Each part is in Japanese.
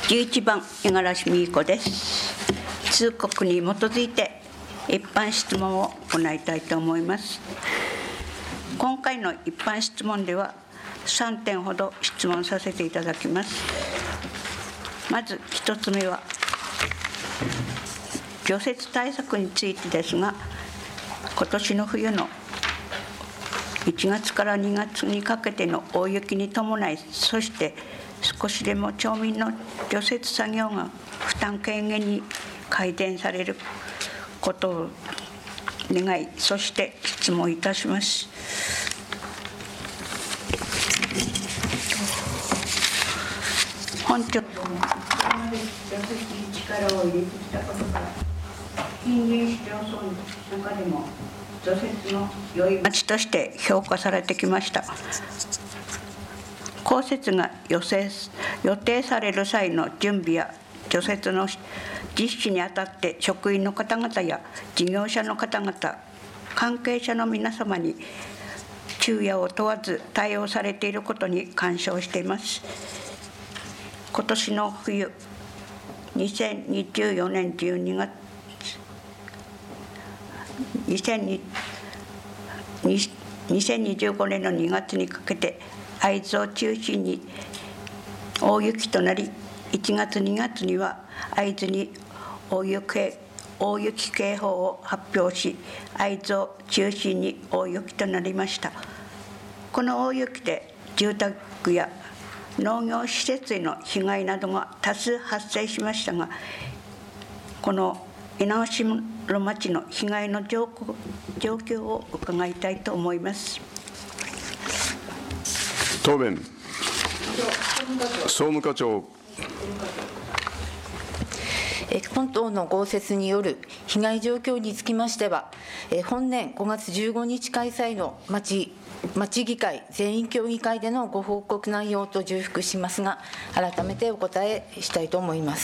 11番、五十嵐美子です。通告に基づいて一般質問を行いたいと思います。今回の一般質問では3点ほど質問させていただきます。まず1つ目は、除雪対策についてですが、今年の冬の1月から2月にかけての大雪に伴い、そして少しでも町民の除雪作業が負担軽減に改善されることを願い、そして質問いたします。本庁除雪に力を入れてきたことから、近隣市町村の中でも除雪の良い町として評価されてきました。降雪が予定される際の準備や除雪の実施にあたって職員の方々や事業者の方々、関係者の皆様に昼夜を問わず対応されていることに感謝をしています。今年の冬、2024年12月2025年の2月にかけて会津を中心に大雪となり、1月2月には会津に大雪警報を発表し、会津を中心に大雪となりました。この大雪で住宅や農業施設への被害などが多数発生しましたが、この猪苗代町の被害の状況を伺いたいと思います。 答弁、総務課長。 本島の豪雪による被害状況につきましては、本年5月15日開催の町議会全員協議会でのご報告内容と重複しますが、改めてお答えしたいと思います。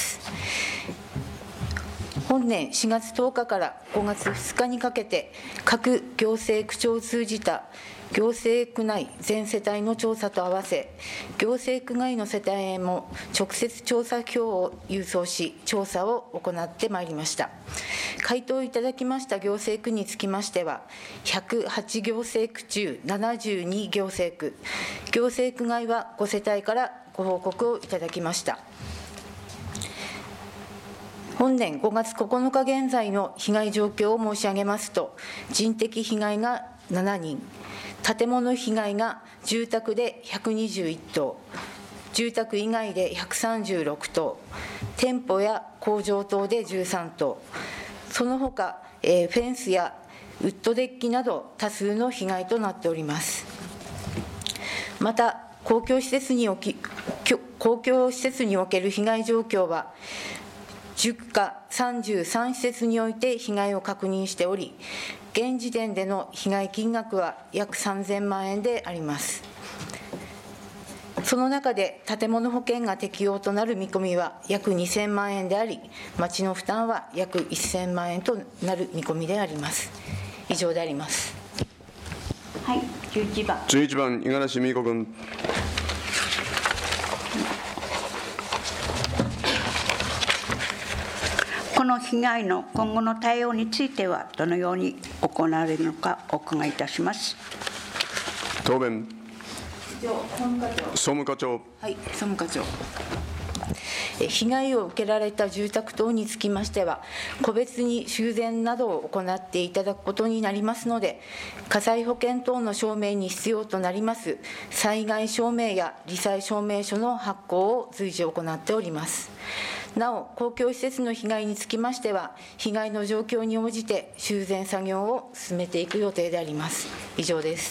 本年4月10日から5月2日にかけて、各行政区長を通じた行政区内全世帯の調査と合わせ、行政区外の世帯へも直接調査票を郵送し、調査を行ってまいりました。回答いただきました行政区につきましては、108行政区中72行政区、行政区外は5世帯からご報告をいただきました。本年5月9日現在の被害状況を申し上げますと、人的被害が7人、建物被害が住宅で121棟、住宅以外で136棟、店舗や工場等で13棟、その他、フェンスやウッドデッキなど多数の被害となっております。また、公共施設における被害状況は、10課33施設において被害を確認しており、現時点での被害金額は約3000万円であります。その中で建物保険が適用となる見込みは約2000万円であり、町の負担は約1000万円となる見込みであります。以上であります。 はい、11番。 11番、五十嵐美子君。 この被害の今後の対応についてはどのように行われるのかお伺いいたします。 答弁、総務課長。 はい、総務課長。被害を受けられた住宅等につきましては、個別に修繕などを行っていただくことになりますので、火災保険等の証明に必要となります災害証明や罹災証明書の発行を随時行っております。なお、公共施設の被害につきましては、被害の状況に応じて修繕作業を進めていく予定であります。以上です。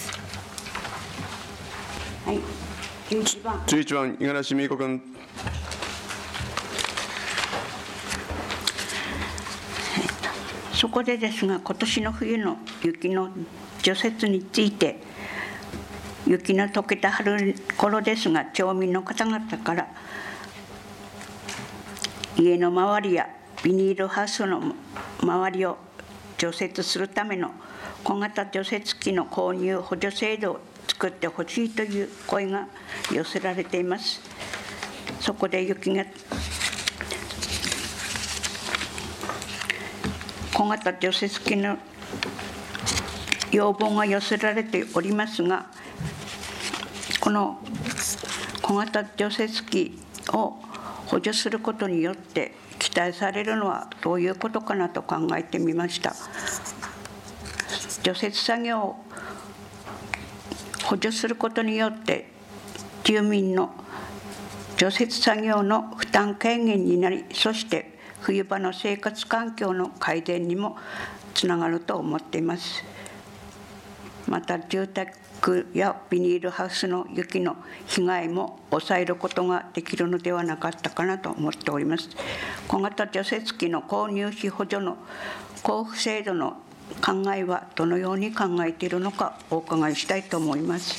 はい、11番。 11番、五十嵐美子君。 そこでですが、今年の冬の雪の除雪について、雪の溶けた春頃ですが、町民の方々から家の周りやビニールハウスの周りを除雪するための小型除雪機の購入補助制度を作ってほしいという声が寄せられています。そこで雪が小型除雪機の要望が寄せられておりますが、この小型除雪機を補助することによって期待されるのはどういうことかなと考えてみました。除雪作業を補助することによって住民の除雪作業の負担軽減になり、そして冬場の生活環境の改善にもつながると思っています。また住宅やビニールハウスの雪の被害も抑えることができるのではなかったかなと思っております。小型除雪機の購入費補助の交付制度の考えはどのように考えているのかお伺いしたいと思います。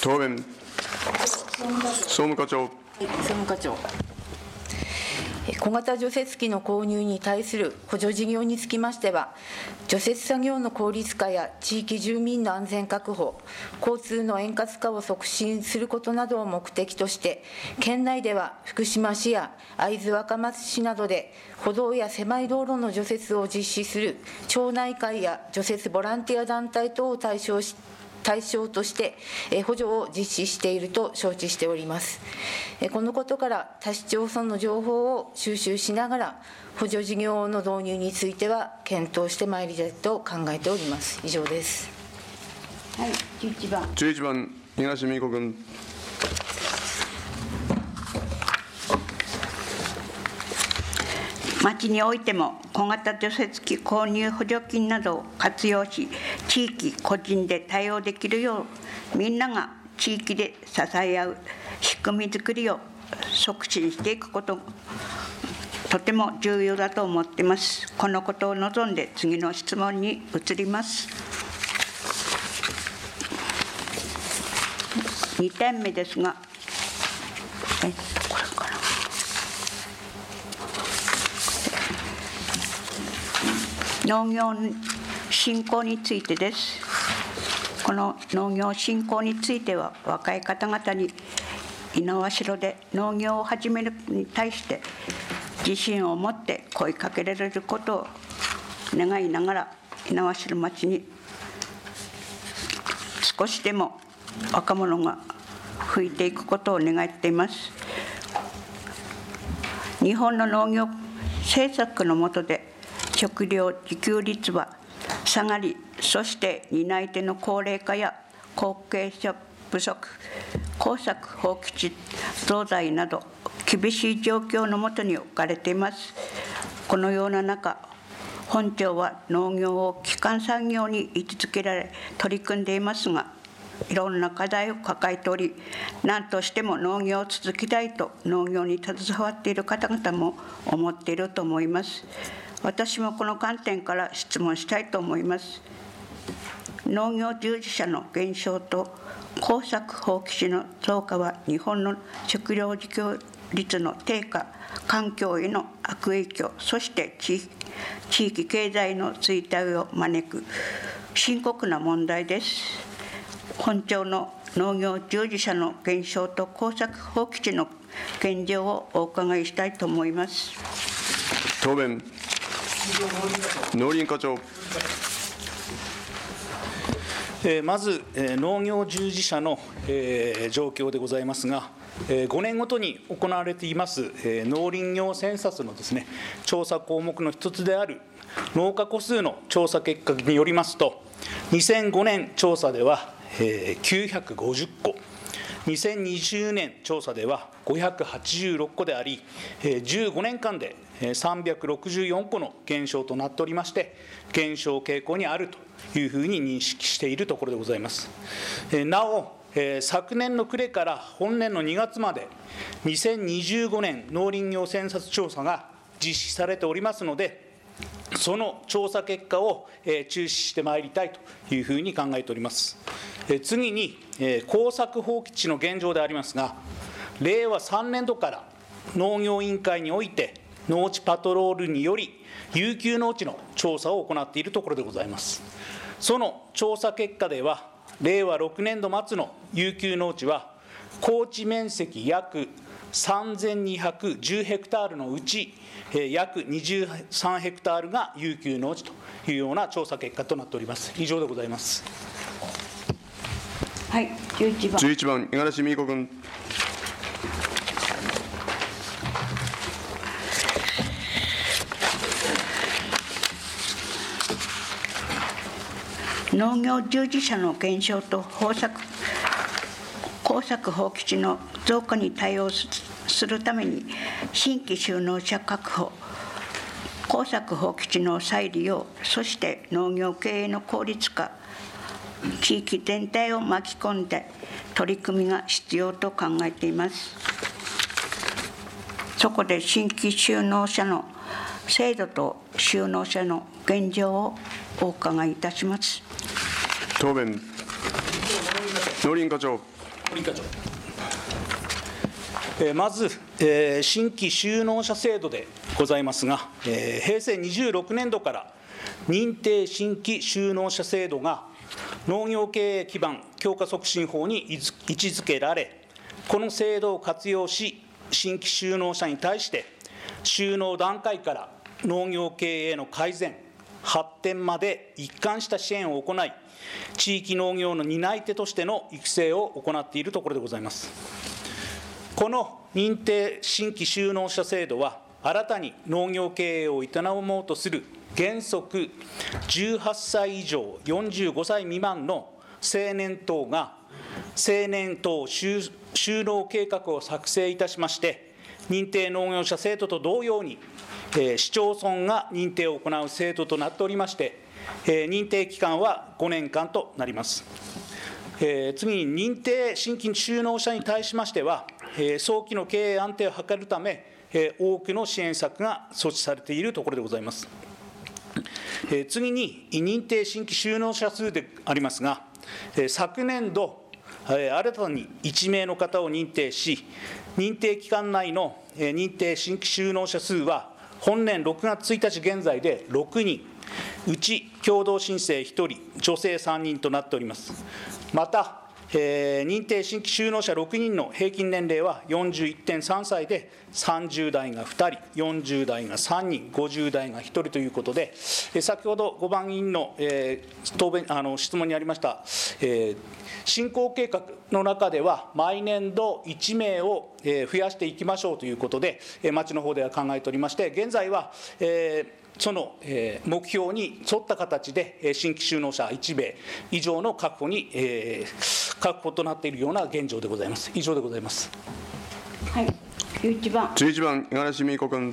答弁、総務課長。 総務課長。小型除雪機の購入に対する補助事業につきましては、除雪作業の効率化や地域住民の安全確保、交通の円滑化を促進することなどを目的として、県内では福島市や会津若松市などで歩道や狭い道路の除雪を実施する町内会や除雪ボランティア団体等を対象として補助を実施していると承知しております。このことから他市町村の情報を収集しながら補助事業の導入については検討してまいりたいと考えております。以上です。 はい、 11番東美子君。 町においても小型除雪機購入補助金などを活用し、地域個人で対応できるようみんなが地域で支え合う仕組み作りを促進していくこと、とても重要だと思っています。このことを望んで次の質問に移ります。2点目ですが、これかな。農業振興についてです。この農業振興については、若い方々に猪苗代で農業を始めるに対して自信を持って声かけられることを願いながら、猪苗代町に少しでも若者が増えていくことを願っています。日本の農業政策の下で食料自給率は下がり、そして担い手の高齢化や後継者不足、耕作放棄地増大など厳しい状況の下に置かれています。このような中、本庁は農業を基幹産業に位置づけられ取り組んでいますが、いろんな課題を抱えており、何としても農業を続けたいと農業に携わっている方々も思っていると思います。私もこの観点から質問したいと思います。農業従事者の減少と耕作放棄地の増加は日本の食料自給率の低下、環境への悪影響、そして地域経済の衰退を招く深刻な問題です。本庁の農業従事者の減少と耕作放棄地の現状をお伺いしたいと思います。 答弁、農林課長。 まず、農業従事者の状況でございますが、5年ごとに行われています農林業センサスのですね、調査項目の一つである農家戸数の調査結果によりますと、2005年調査では950戸、2020年調査では586戸であり、15年間で364戸の減少となっておりまして、減少傾向にあるというふうに認識しているところでございます。なお、昨年の暮れから本年の2月まで2025年農林業センサス調査が実施されておりますので、その調査結果を注視してまいりたいというふうに考えております。次に、耕作放棄地の現状でありますが、令和3年度から農業委員会において農地パトロールにより遊休農地の調査を行っているところでございます。その調査結果では、令和6年度末の遊休農地は耕地面積約 3210ヘクタールのうち、約23ヘクタールが遊休農地というような調査結果となっております。以上でございます。 はい、11番。 五十嵐美子君。 農業従事者の減少と耕作放棄地の増加に対応するために、新規就農者確保、耕作放棄地の再利用、そして農業経営の効率化、地域全体を巻き込んで取り組みが必要と考えています。そこで新規就農者の制度と就農者の現状をお伺いいたします。 答弁、農林課長。 まず、新規就農者制度でございますが、平成26年度から認定新規就農者制度が農業経営基盤強化促進法に位置づけられ、この制度を活用し、新規就農者に対して就農段階から農業経営の改善、発展まで一貫した支援を行い、地域農業の担い手としての育成を行っているところでございます。この認定新規就農者制度は、新たに農業経営を営もうとする原則18歳以上45歳未満の青年等が青年等就農計画を作成いたしまして、認定農業者制度と同様に、市町村が認定を行う制度となっておりまして、認定期間は5年間となります。次に、認定新規就農者に対しましては、早期の経営安定を図るため、多くの支援策が措置されているところでございます。次に、認定新規就農者数でありますが、昨年度、新たに1名の方を認定し、認定期間内の認定新規就農者数は、本年6月1日現在で6人、うち共同申請1人、女性3人となっております。また、認定新規就農者6人の平均年齢は 41.3 歳で、30代が2人、40代が3人、50代が1人ということで、先ほど5番委員の質問にありました、振興計画の中では、毎年度1名を増やしていきましょうということで、町の方では考えておりまして、現在は、その目標に沿った形で新規就農者1名以上の確保となっているような現状でございます。以上でございます。 はい、11番。 11番、五十嵐美子君。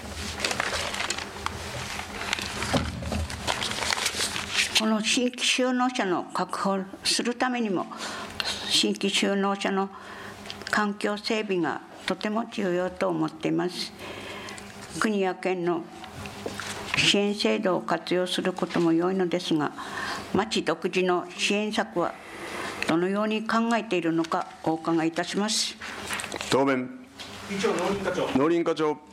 この新規就農者の確保するためにも、新規就農者の環境整備がとても重要と思っています。国や県の支援制度を活用することも良いのですが、町独自の支援策はどのように考えているのかお伺いいたします。 答弁。農林課長。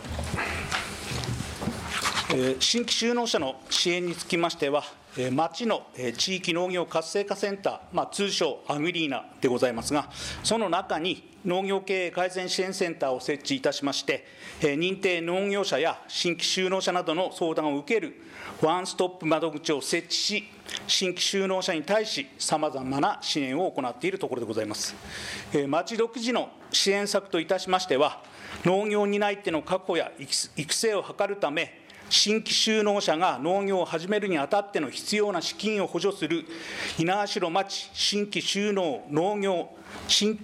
新規就農者の支援につきましては、町の地域農業活性化センター、通称アグリーナでございますが、その中に農業経営改善支援センターを設置いたしまして、認定農業者や新規就農者などの相談を受けるワンストップ窓口を設置し、新規就農者に対しさまざまな支援を行っているところでございます。町独自の支援策といたしましては、農業担い手の確保や育成を図るため、新規就農者が農業を始めるにあたっての必要な資金を補助する猪苗代町新規就農農業猪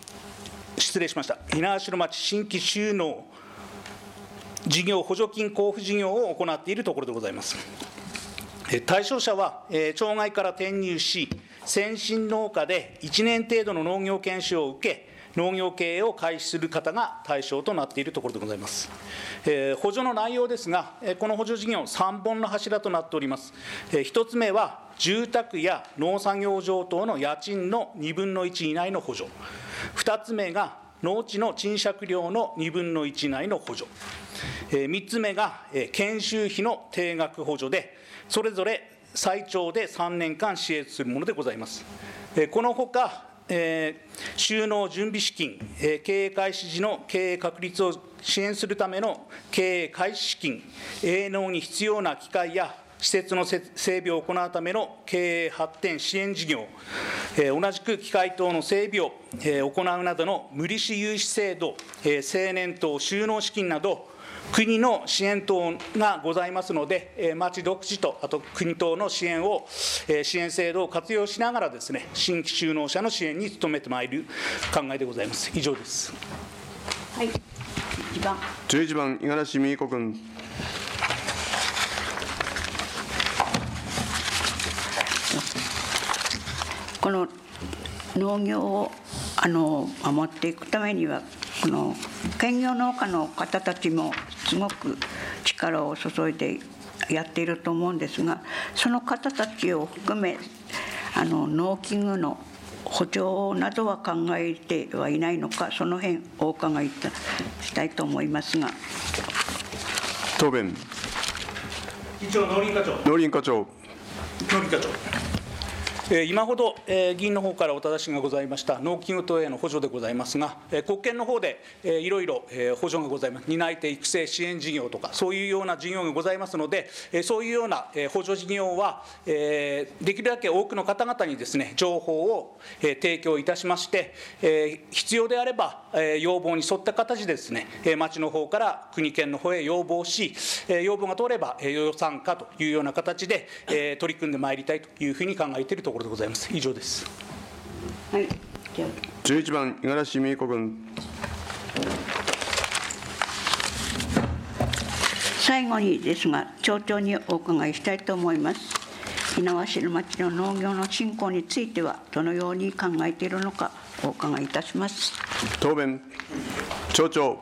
苗代町新規就農事業補助金交付事業を行っているところでございます。対象者は町外から転入し、先進農家で1年程度の農業研修を受け、農業経営を開始する方が対象となっているところでございます。補助の内容ですが、この補助事業3本の柱となっております。1つ目は住宅や農作業場等の家賃の2分の1以内の補助、2つ目が農地の賃借料の2分の1以内の補助、3つ目が研修費の定額補助で、それぞれ最長で3年間支援するものでございます。このほか就農準備資金、経営開始時の経営確立を支援するための経営開始資金、営農に必要な機械や施設の整備を行うための経営発展支援事業、同じく機械等の整備を行うなどの無利子融資制度、青年等就農資金など、国の支援等がございますので、町独自と、あと国等の支援制度を活用しながらですね、新規就農者の支援に努めてまいる考えでございます。以上です。 はい、 11番、五十嵐美恵子君。 この農業を守っていくためには、この兼業農家の方たちもすごく力を注いでやっていると思うんですが、その方たちを含め農機具の補助などは考えてはいないのか、その辺お伺いしたいと思いますが。 答弁。 一応農林課長。 農林課長。 今ほど議員の方からお尋しがございました農機具等への補助でございますが、国権の方でいろいろ補助がございます。担い手育成支援事業とか、そういうような事業がございますので、そういうような補助事業はできるだけ多くの方々にですね、情報を提供いたしまして、必要であれば要望に沿った形でですね、町の方から国県の方へ要望し、要望が通れば予算化というような形で取り組んでまいりたいというふうに考えているところでございます。以上です。 はい。 11番、五十嵐美恵子君。 最後にですが、町長にお伺いしたいと思います。猪苗代町の農業の振興についてはどのように考えているのかお伺いいたします。 答弁。町長。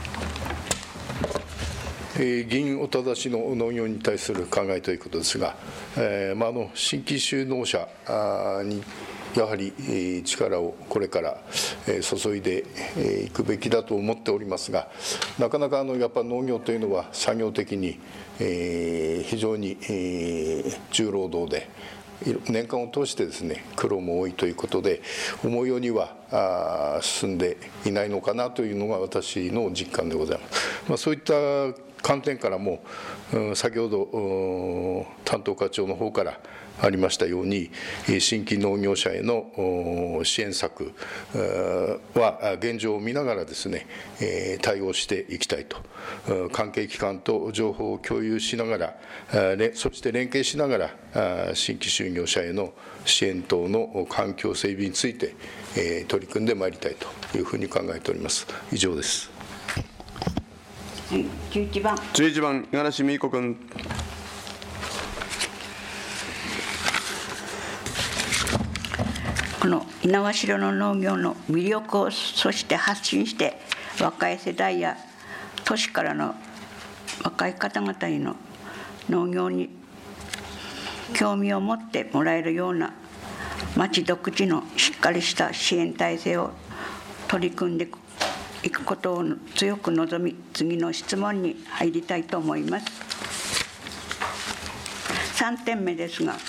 議員おただしの農業に対する考えということですが、新規就農者にやはり力をこれから注いでいくべきだと思っておりますが、なかなかやっぱ農業というのは作業的に非常に重労働で、年間を通してですね、苦労も多いということで、思うようには進んでいないのかなというのが私の実感でございます。そういった観点からも、先ほど担当課長の方からありましたように、新規農業者への支援策は現状を見ながらですね、対応していきたいと、関係機関と情報を共有しながら、そして連携しながら、新規就業者への支援等の環境整備について取り組んでまいりたいというふうに考えております。以上です。 11番、 五十嵐美恵子君。 この猪苗代の農業の魅力をそして発信して、若い世代や都市からの若い方々への農業に興味を持ってもらえるような町独自のしっかりした支援体制を取り組んでいくことを強く望み、次の質問に入りたいと思います。3点目ですが、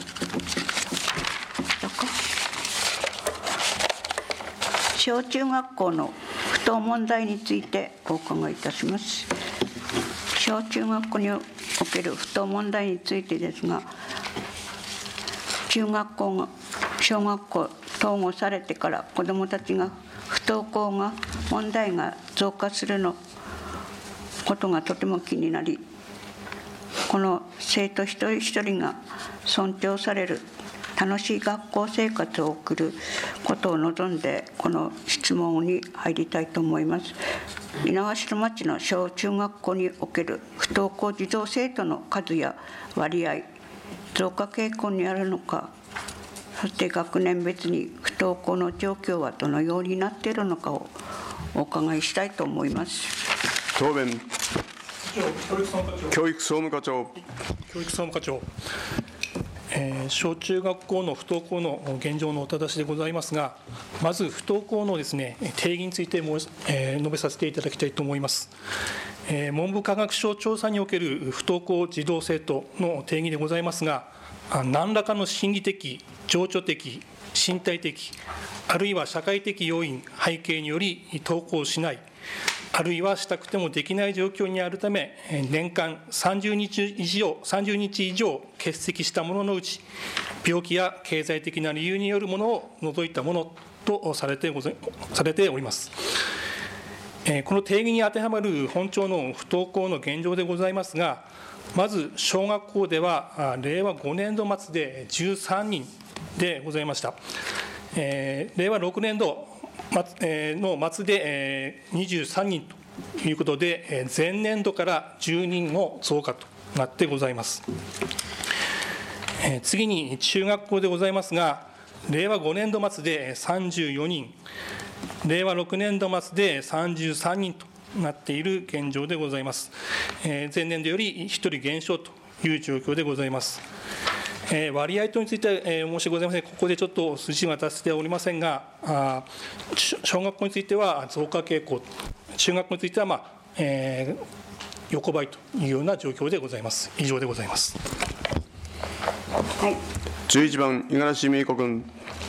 小中学校の不当問題についてお伺いいたします。小中学校における不当問題についてですが、中学校が小学校統合されてから子どもたちが不登校が問題が増加することがとても気になり、この生徒一人一人が尊重される楽しい学校生活を送ることを望んで、この質問に入りたいと思います。猪苗代町の小中学校における不登校児童生徒の数や割合、増加傾向にあるのか、そして学年別に不登校の状況はどのようになっているのかをお伺いしたいと思います。 答弁。教育総務課長。 小中学校の不登校の現状のお正しでございますが、まず不登校のですね、定義について述べさせていただきたいと思います。文部科学省調査における不登校児童生徒の定義でございますが、何らかの心理的、情緒的、 身体的、あるいは社会的要因、背景により登校しない、あるいはしたくてもできない状況にあるため、年間30日以上欠席したもののうち、病気や経済的な理由によるものを除いたものとされております。この定義に当てはまる本庁の不登校の現状でございますが、まず小学校では令和5年度末で13人でございました。令和6年度の末で23人ということで、前年度から10人の増加となってございます。次に中学校でございますが、令和5年度末で34人、令和6年度末で33人となっている現状でございます。前年度より1人減少という状況でございます。割合等については、申し訳ございません。ここでちょっと数字が出せておりませんが、小学校については増加傾向、中学校については、横ばいというような状況でございます。以上でございます。 はい、 11番、五十嵐美恵子君。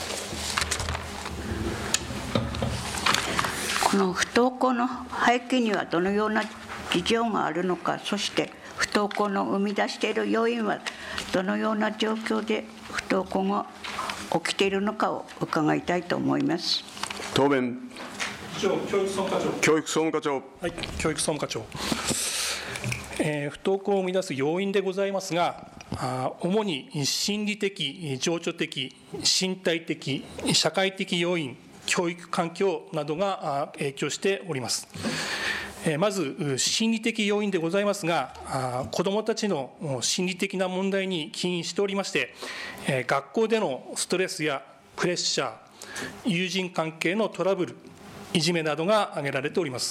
この不登校の背景にはどのような事情があるのか、そして不登校の生み出している要因はどのような状況で不登校が起きているのかを伺いたいと思います。 答弁。 教育総務課長。 教育総務課長。 はい、教育総務課長。不登校を生み出す要因でございますが、主に心理的、情緒的、身体的、社会的要因、教育環境などが影響しております。まず心理的要因でございますが、子どもたちの心理的な問題に起因しておりまして、学校でのストレスやプレッシャー、友人関係のトラブル、いじめなどが挙げられております。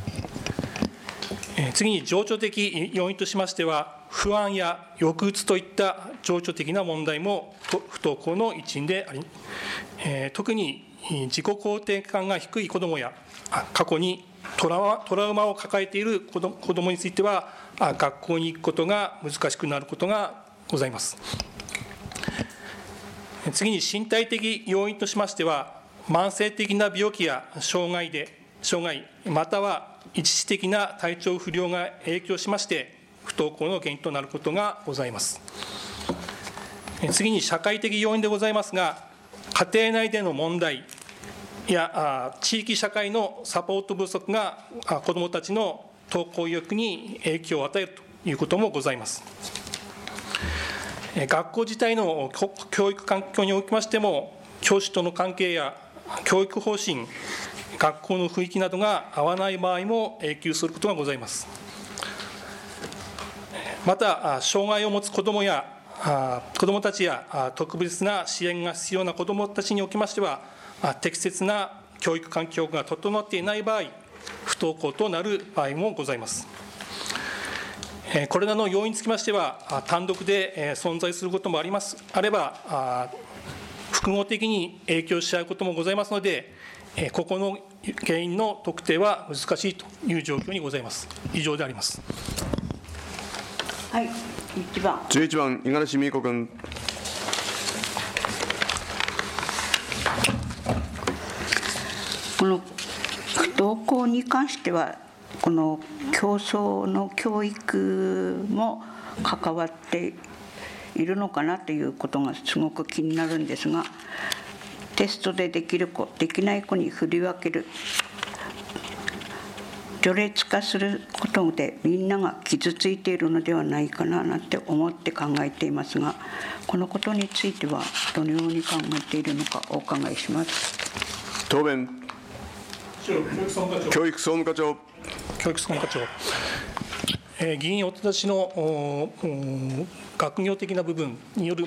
次に情緒的要因としましては、不安や抑うつといった情緒的な問題も不登校の一因であり、特に自己肯定感が低い子どもや、過去にトラウマを抱えている子どもについては、学校に行くことが難しくなることがございます。次に身体的要因としましては、慢性的な病気や障害、または一時的な体調不良が影響しまして、不登校の原因となることがございます。次に社会的要因でございますが、家庭内での問題や地域社会のサポート不足が子どもたちの登校意欲に影響を与えるということもございます。学校自体の教育環境におきましても、教師との関係や教育方針、学校の雰囲気などが合わない場合も影響することがございます。また、障害を持つ子どもたちや特別な支援が必要な子どもたちにおきましては、適切な教育環境が整っていない場合、不登校となる場合もございます。これらの要因につきましては、単独で存在することもあれば、複合的に影響し合うこともございますので、ここの原因の特定は難しいという状況にございます。以上であります。 はい、 11番、五十嵐美恵子君。 この不登校に関しては、この競争の教育も関わっているのかなということがすごく気になるんですが、テストでできる子、できない子に振り分ける、序列化することでみんなが傷ついているのではないかななんて思って考えていますが、このことについてはどのように考えているのかお伺いします。 答弁。教育総務課長。 教育総務課長。議員おただしの学業的な部分による、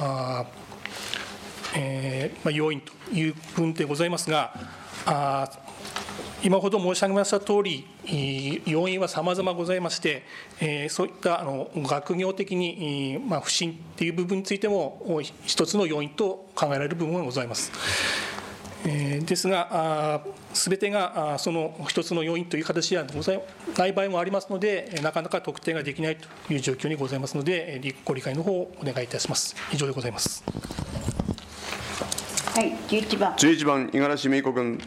要因という部分でございますが、今ほど申し上げましたとおり、要因はさまざまございまして、そういった学業的に不振という部分についても一つの要因と考えられる部分がございます。ですが、すべてがその一つの要因という形ではございない場合もありますので、なかなか特定ができないという状況にございますので、ご理解の方をお願いいたします。以上でございます。 はい、11番。 11番、五十嵐美子君。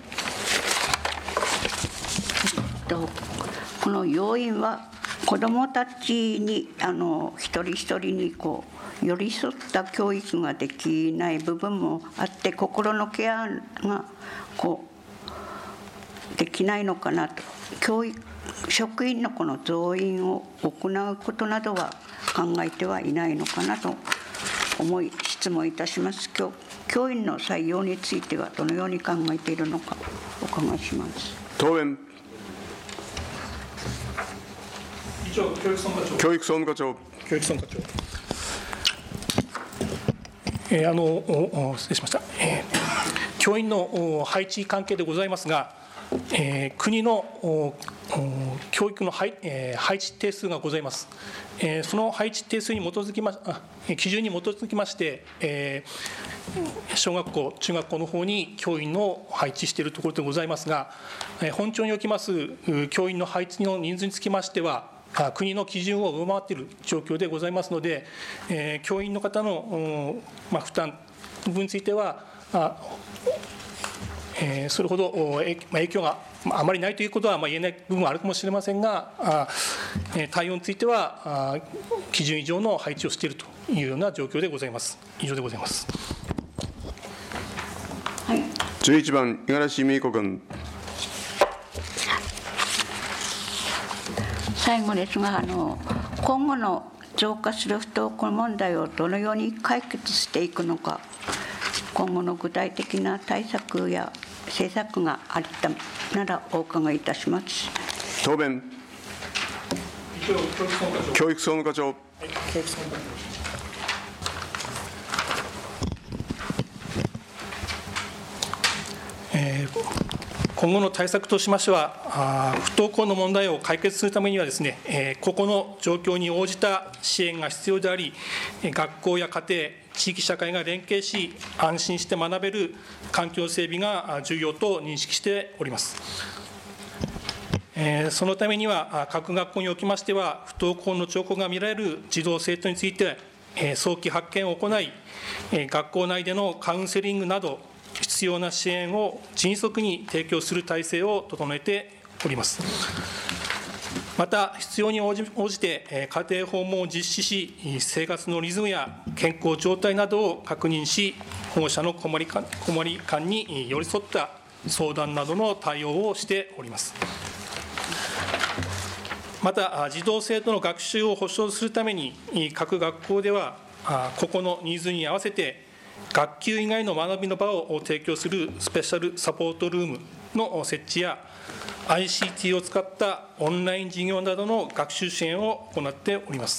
この要因は子どもたちに一人一人に寄り添った教育ができない部分もあって、心のケアができないのかなと。職員のこの増員を行うことなどは考えてはいないのかなと思い質問いたします。教員の採用についてはどのように考えているのかお伺いします。 答弁。 教育総務課長。 教育総務課長。 教育総務課長。失礼しました。教員の配置関係でございますが、国の教育の配置定数がございます。その配置定数に基づき基準に基づきまして、小学校、中学校の方に教員を配置しているところでございますが、本庁におきます教員の配置の人数につきましては、国の基準を上回っている状況でございますので、教員の方の負担分については、それほど影響があまりないということは言えない部分はあるかもしれませんが、対応については基準以上の配置をしているというような状況でございます。以上でございます。 はい、 11番、五十嵐美子君。 最後ですが、今後の増加する不登校問題をどのように解決していくのか、今後の具体的な対策や政策があったならお伺いいたします。 答弁。教育総務課長。 今後の対策としましては、不登校の問題を解決するためにはですね、個々の状況に応じた支援が必要であり、学校や家庭、地域社会が連携し、安心して学べる環境整備が重要と認識しております。そのためには、各学校におきましては、不登校の兆候が見られる児童・生徒について、早期発見を行い、学校内でのカウンセリングなど、必要な支援を迅速に提供する体制を整えております。また、必要に応じて家庭訪問を実施し、生活のリズムや健康状態などを確認し、保護者の困り感に寄り添った相談などの対応をしております。また、児童・生徒の学習を保障するために、各学校では、個々のニーズに合わせて、学級以外の学びの場を提供するスペシャルサポートルームの設置や、ICT を使ったオンライン授業などの学習支援を行っております。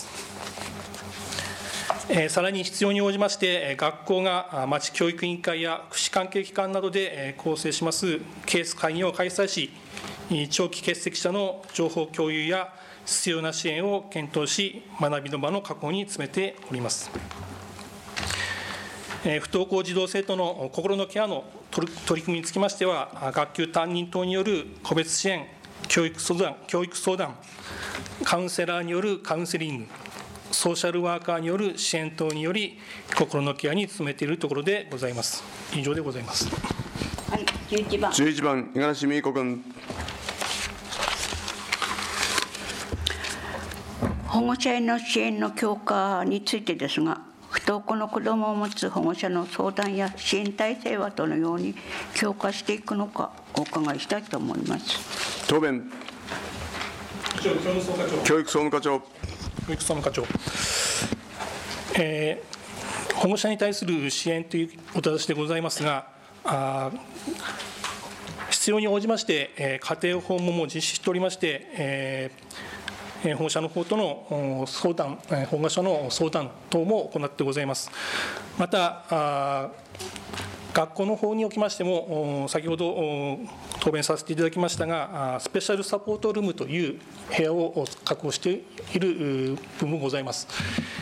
さらに必要に応じまして、学校が町教育委員会や福祉関係機関などで構成しますケース会議を開催し、長期欠席者の情報共有や必要な支援を検討し、学びの場の確保に努めております。不登校児童生徒の心のケアの取り組みにつきましては、学級担任等による個別支援、教育相談、カウンセラーによるカウンセリング、ソーシャルワーカーによる支援等により、心のケアに努めているところでございます。以上でございます。 はい、11番。 11番、五十嵐美子君。 保護者への支援の強化についてですが、不登校の子どもを持つ保護者の相談や支援体制はどのように強化していくのかお伺いしたいと思います。 答弁。教育総務課長。 教育総務課長。保護者に対する支援というお尋ねでございますが、必要に応じまして、家庭訪問も実施しておりまして、保護者の方との相談、保護者の相談等も行ってございます。また、学校の方におきましても、先ほど答弁させていただきましたが、スペシャルサポートルームという部屋を確保している部分もございます。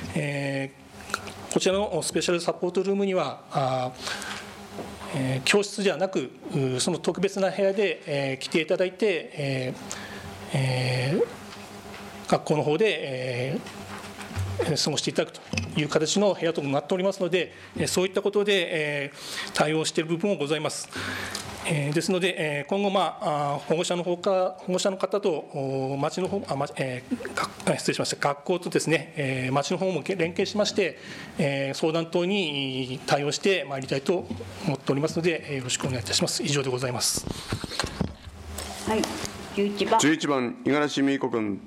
こちらのスペシャルサポートルームには、教室ではなく、その特別な部屋で来ていただいて、学校の方で、 過ごしていただくという形の部屋となっておりますので、そういったことで対応している部分もございます。ですので、今後、保護者の方と町の方、失礼しました、学校とですね、町の方も連携しまして、相談等に対応してまいりたいと思っておりますので、よろしくお願いいたします。以上でございます。 はい、11 番、五十嵐美子君。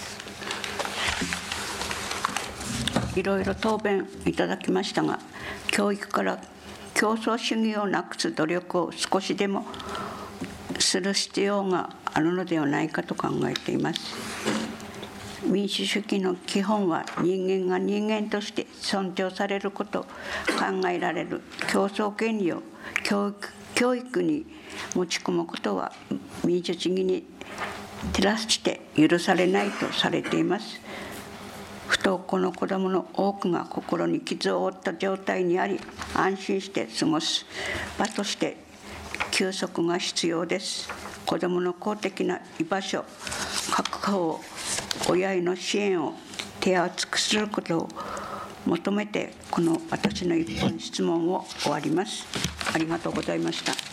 いろいろ答弁いただきましたが、教育から競争主義をなくす努力を少しでもする必要があるのではないかと考えています。民主主義の基本は人間が人間として尊重されること、考えられる競争権利を教育に持ち込むことは民主主義に照らして許されないとされています。不登校の子どもの多くが心に傷を負った状態にあり、安心して過ごす場として休息が必要です。子どもの公的な居場所確保を、親への支援を手厚くすることを求めて、この私の一本質問を終わります。ありがとうございました。